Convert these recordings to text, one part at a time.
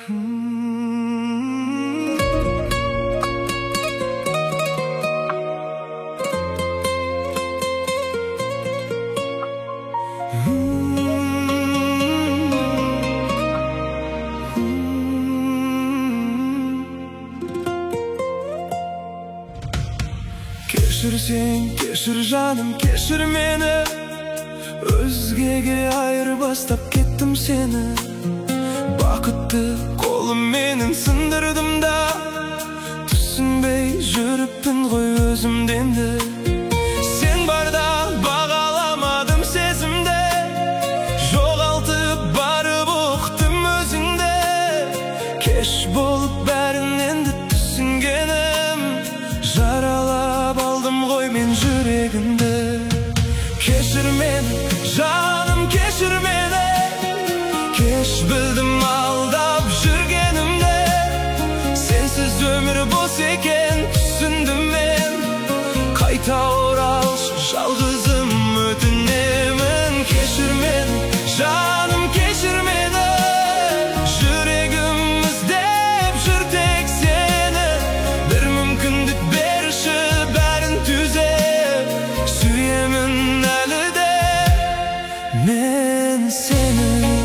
Kechirsen kechir жаным, kechir meni. Özgege ayırбастап kettim seni. Бақытты қолым менің сындырдым да, түсінбей жүріппін ғой өзімденді. Сен барда бағаламадым сезімді, жоғалтып барып ұқтым өзіңді. Кеш болып бәрін енді түсінгенім, жаралап алдым ғой мен жүрегімді. Кешір мені, жаным, кешір мені. Кеш білдім алдап жүргенімді. Сенсіз өмір бос екен түсіндім мен. Қайта оралшы жалғызым өтінемін. Кешір мені, жаным, кешір мені. Жүрегім іздеп жүр тек сені. Бір мүмкіндік берші бәрін түзеп. Сүйемін әлі де мен сені.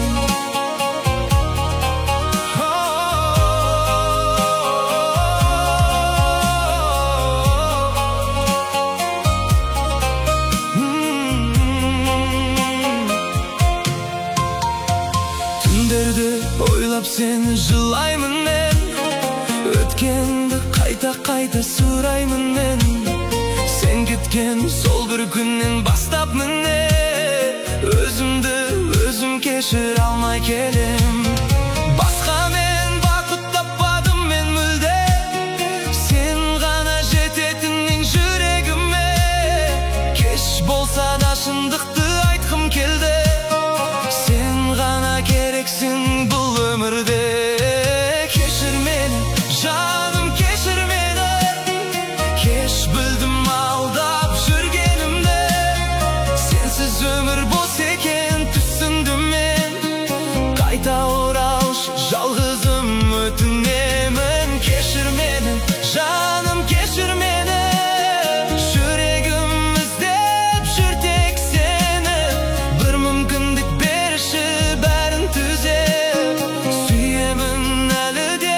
Түндерді ойлап сені жылаймын мен. Өткенді қайта сұраймын мен. Сен кеткен сол бір күннен бастап міне, өзімді өзім кешір алмай келем. Басқамен бақыт таппадым мен мүлде. Сен ғана жететінен жүрегіме. Кеш болса да шындықты айтқым келді. Сен ғана керексің бұл өмірде. Кешір мені, жаным, кешір мені. Кеш білдім алдап жүргенімді. Сенсіз өмір бос екен түсіндім мен. Қайта оралшы жалғызым өтінемін. Кешір мені, жаным, кешір мені. Жүрегім іздеп жүр тек сені. Бір мүмкіндік берші бәрін түзеп. Сүйемін әлі де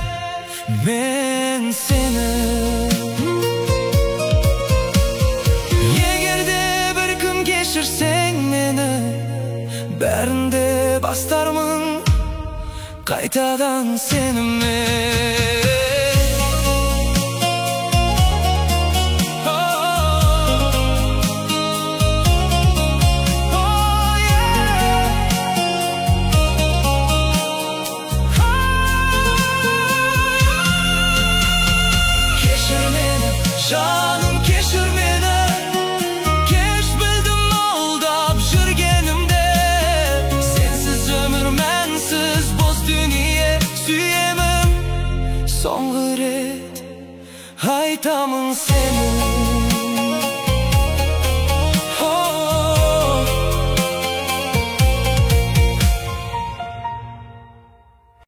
мен сені. Егерде бір күн кешірсең мені, бәрінде бастармын қайтадан сенімен. Жаным, кешір мені. Кеш білдім алдап жүргенімді. Сенсіз өмір мәнсіз бос дүние. Сүйемін соңғы рет айтамын сені.